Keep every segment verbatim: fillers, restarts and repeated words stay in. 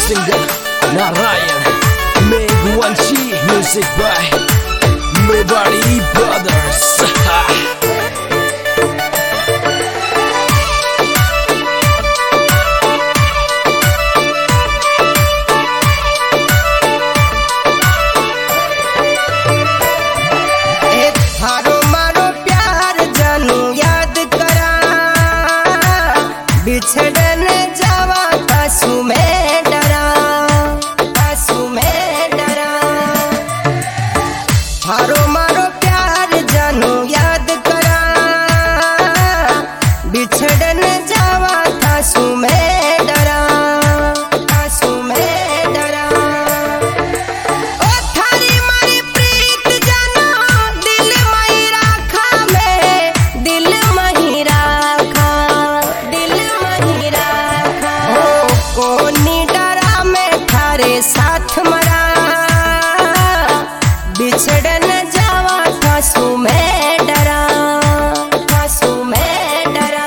singer Narayan Megwanshi, music by Mewari Brothers. बिछड़न जावा आंसू में डरा, आंसू में डरा। हारो मारो प्यार जानू याद करा, बिछड़न जावा आंसू में डरा, आंसू में डरा। ओ थारी मारी प्रीत जानो दिल मही राखा में, दिल मही राखा, दिल कोनी डरा में थारे साथ मरा, बिछड़न जावा आंसू में डरा, आंसू में डरा।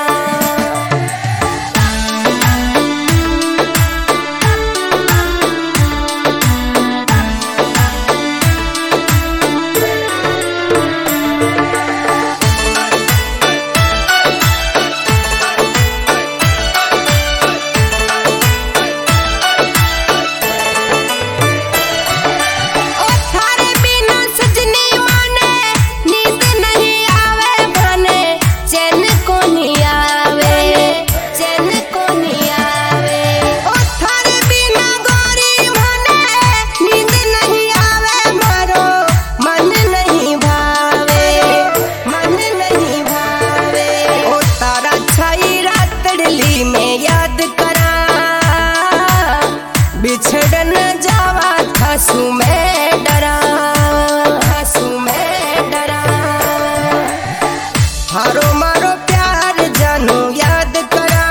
बिछड़न जावा आंसू में डरा, आंसू में डरा। हारो मारो प्यार जानू याद करा,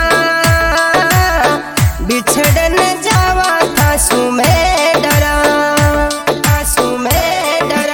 बिछड़न जावा आंसू में डरा, आंसू में डरा।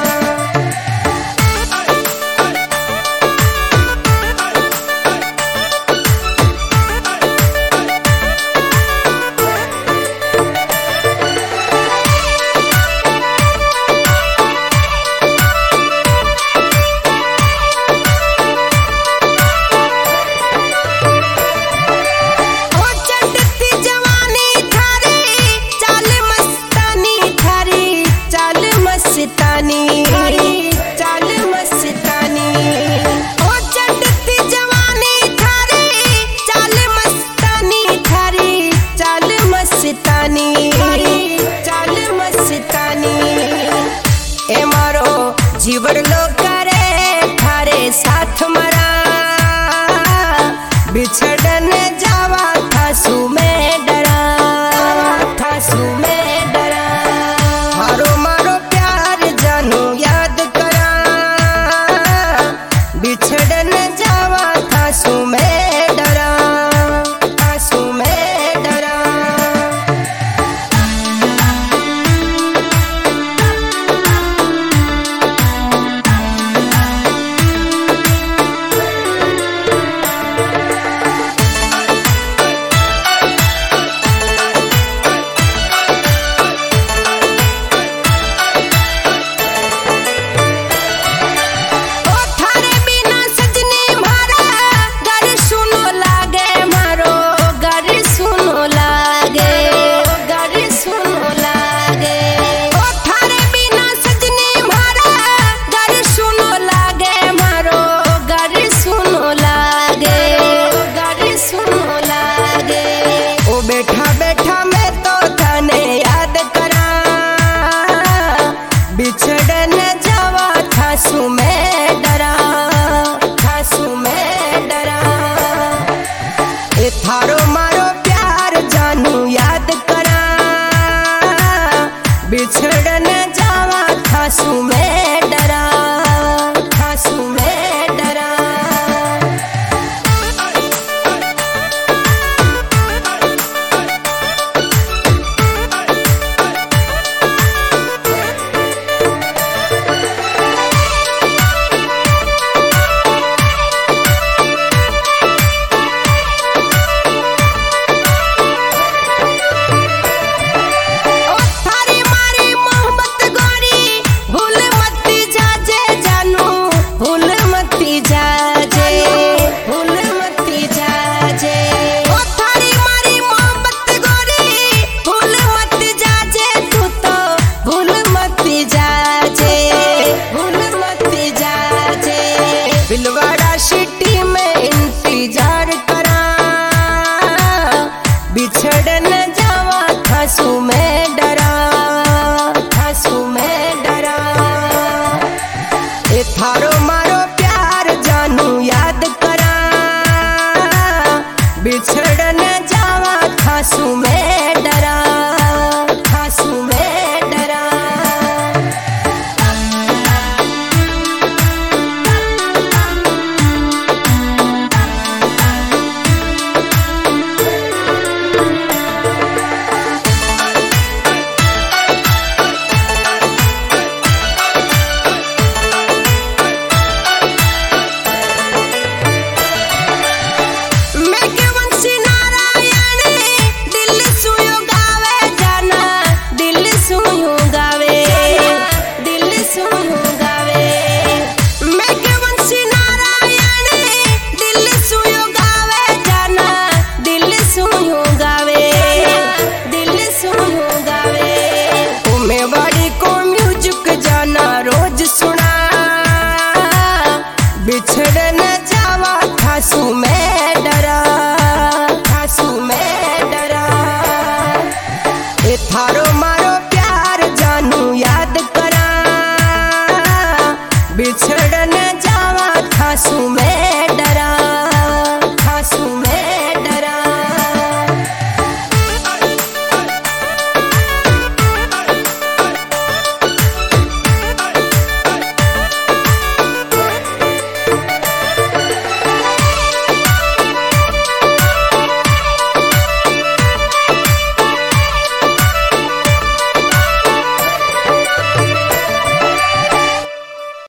मस्तानी चाल मस्तानी ओ चढ़ती जवानी थारी, चाल मस्तानी थारी, चाल मस्तानी, चाल मस्तानी। ए मारो जीवन लो करे थारे साथ मरा, बिछड़न जावा आंसू में डरा, आंसू में डरा। हारो मारो जानू याद करा, बिछड़न जावा आंसू में डरा, आंसू में डरा। बिछड़ने जावा खासू में